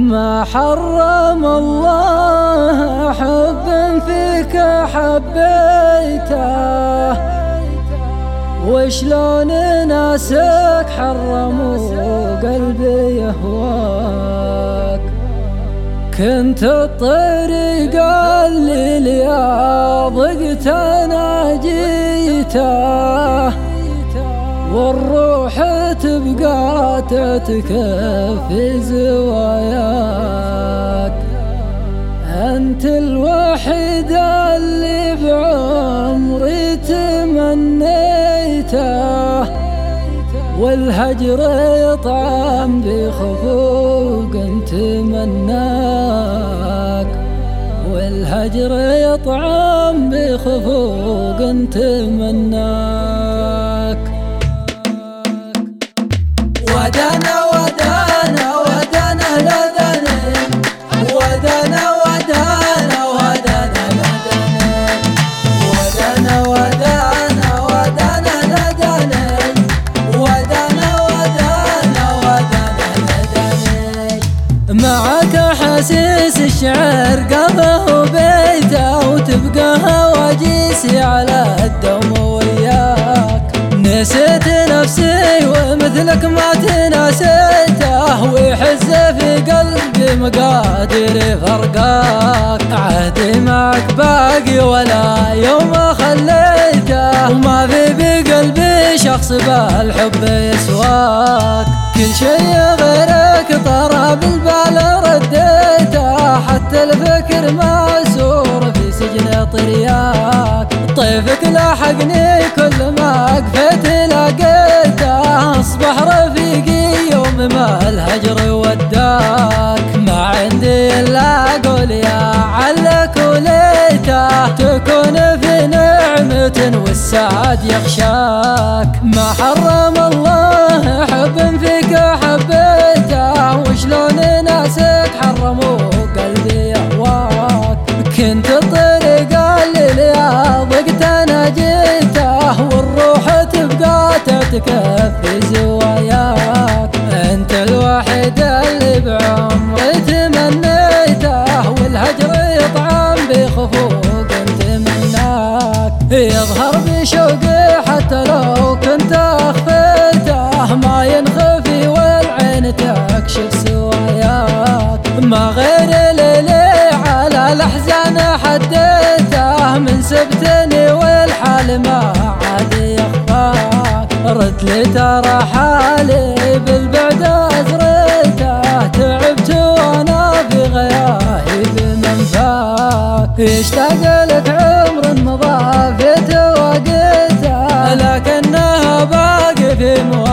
ما حرم الله حب فيك حبيته، وشلون ناسك حرموا قلبي يهواك. كنت الطريق اللي ضقت انا جيته، والروح تبقى تتكف في زواياك. أنت الوحيد اللي بعمري تمنيته، والهجر يطعم بخفوق تمناك، والهجر يطعم بخفوق تمناك. ودانا ودانا ودانا لدنا، ودانا ودانا ودانا لدنا، ودانا ودانا ودانا لدنا، ودانا ودانا ودانا لدنا. معك حسيس الشعر قضاه بيته، وتبقى هواجيسي على الدوم وياك. نسيت نفسي ومثلك ما تناسيته، ويحز في قلبي مقادير فرقاك. عهدي معك باقي ولا يوم خليته، وما في بقلبي شخص بالحب يسواك. كل شي غيرك طرى بالبال رديته، حتى الفكر مأسور في سجن طرياك. طيفك لاحقني كل ما قفيت لقيته، اصبح رفيقي يوم ما الهجر وداك. ما عندي الا اقول يا علك وليته، تكون في نعمة والسعد يخشاك. ما حرم الله حب فيك حبيته، وشلون ناسك حرموا قلبي يهواك. كنت الطريق اللي ضقت انا جيته، والروح تبقى تتكف في زواياك. انت الوحيد اللي بعمري تمنيته، والهجر يطعم بخفوق تمناك. يظهر بشوقي حتى لو كنت اخفيته، ما ينخفي والعين تكشف سواياك. ما غير ليلي على الاحزان حديته، من سبتني والحال ما عاد يخفاك. رد لي ترى حالي بالبعد ازريته، تعبت وانا في غياهب منفاك. يشتاق لك عمر مضى في توقيته، لكنها باقي في